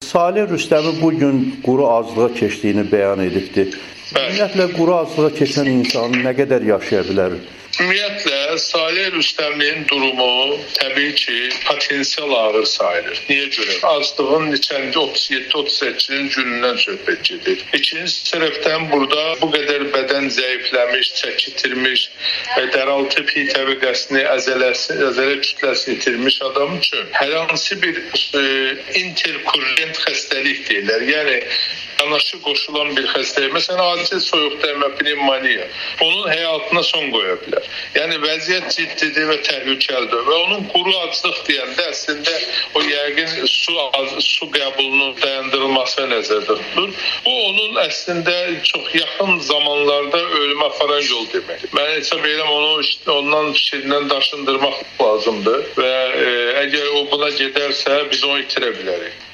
Salih Rüstəmi bugün quru aclığa keçdiyini bəyan edibdi. Ümumiyyətlə, quru aclığa keçən insan nə qədər yaşaya bilər? Ümumiyyətlə, Salih Rüstəmin durumu təbii ki, potensial ağır sayılır. Niyə görə? Aclığın neçəncə 37-38-ci günündən söhbət gedir. İkinci tərəfdən burada bu qədər bədən zəifləmiş, çəkitirmiş, dəraltı pi təbəqəsini, əzələ kütləsini itirmiş adam üçün hər hansı bir interkurrent xəstəlik deyirlər. Yəni, yanaşı qoşulan bir xəstəlik. Məsələn, acil soyuq dəymə, pnevmoniya. Onun həyatına son qoya bilər. Yəni, vəziyyət ciddidir və təhlükəlidir. Və onun quru aclıq deyəndə əslində o yəqin su qəbulunun dayandırılması nəzərdə tutulur. Bu, onun əslində çox yaxın zamanlarda ölümə aparan yol deməkdir. Mən hesab edirəm, onu ondan fikrindən daşındırmaq lazımdır və əgər o buna gedərsə, biz onu itirə bilərik.